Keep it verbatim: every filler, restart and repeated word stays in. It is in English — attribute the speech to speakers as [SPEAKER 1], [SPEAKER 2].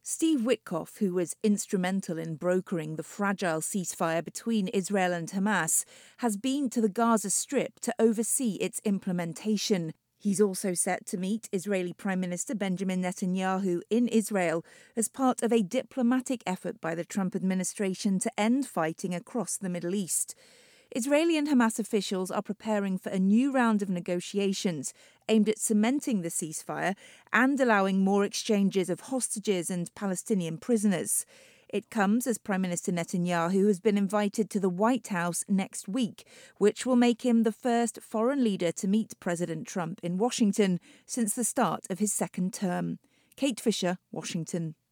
[SPEAKER 1] Steve Witkoff, who was instrumental in brokering the fragile ceasefire between Israel and Hamas, has been to the Gaza Strip to oversee its implementation. He's also set to meet Israeli Prime Minister Benjamin Netanyahu in Israel as part of a diplomatic effort by the Trump administration to end fighting across the Middle East. Israeli and Hamas officials are preparing for a new round of negotiations aimed at cementing the ceasefire and allowing more exchanges of hostages and Palestinian prisoners. It comes as Prime Minister Netanyahu has been invited to the White House next week, which will make him the first foreign leader to meet President Trump in Washington since the start of his second term. Kate Fisher, Washington.